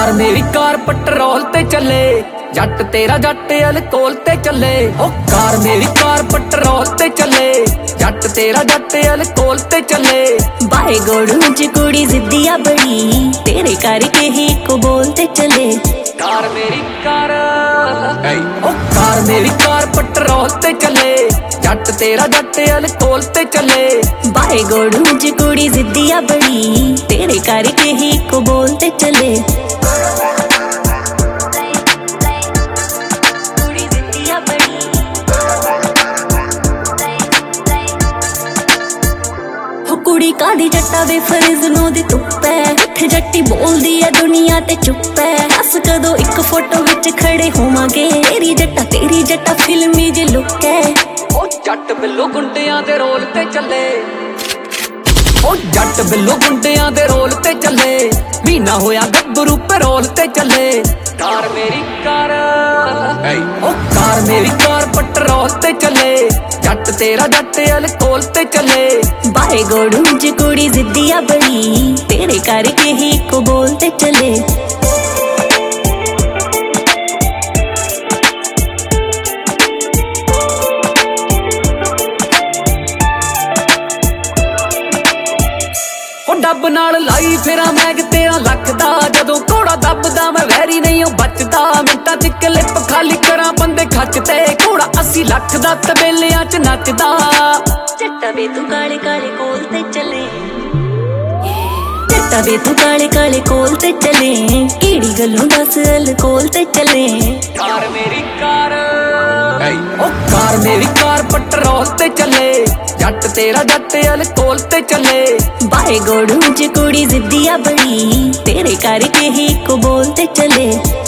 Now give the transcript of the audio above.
Car मेरी car petrol ते चले, जट तेरा जट अल्कोहल ते चले। ओ कार मेरी कार पेट्रोल ते चले, जट तेरा जट अल्कोहल ते चले। बाहे गोड़ू च कुड़ी जिद्दिया बड़ी, तेरे करके ही को बोलते चले। कार मेरी कार, ओ कार मेरी कार पेट्रोल ते चले, जट तेरा जट अल्कोहल ते चले। बाहे गोड़ू च कुड़ी जिद्दिया बड़ी, तेरे करके ही को बोलते चले। कुड़ी कादी जट्टा वे फरिज़नों दी धुप्प है, इत्थे जट्टी बोलदी है दुनिया ते चुप है। अस कदों एक फोटो विच खड़े होवांगे, तेरी जट्टा फिल्मी जी लुक है। ओ जट बिल्लो गुंडियां दे रोल ते चले, ओ जट बिल्लो गुंडियां दे रोल ते चले। महीना होया गब्बरू पे रोल ते चले। कार मेरी कार, ओ कार मेरी कार पेट्रोल ते चले, जट तेरा जट अल्कोहल ते चले। बाहे गोड़ू च कुड़ी जिद्दिया बड़ी, तेरे करके ही को बोलते चले। डब नाल लाई फिरा मैं तेरा लखदा, जदों घोड़ा दबदा मैं वैरी नहीं बचदा। मिंटां च क्लिप खाली करा बंदे खचते, घोड़ा 80 लाख दा तबेलियां च नचदा। जट्टा वे तू काले काले कोल ते चले, जट्टा वे तू काले काले कोल ते चले। केड़ी गल्लों दस अल्कोहल ते चले। कार मेरी कार, ओ कार मेरी कार पेट्रोल ते चले, जट तेरा जट अल्कोहल ते चले। बाहे गोड़ू च कुड़ी जिद्दिया बड़ी, तेरे करके ही को बोलते चले।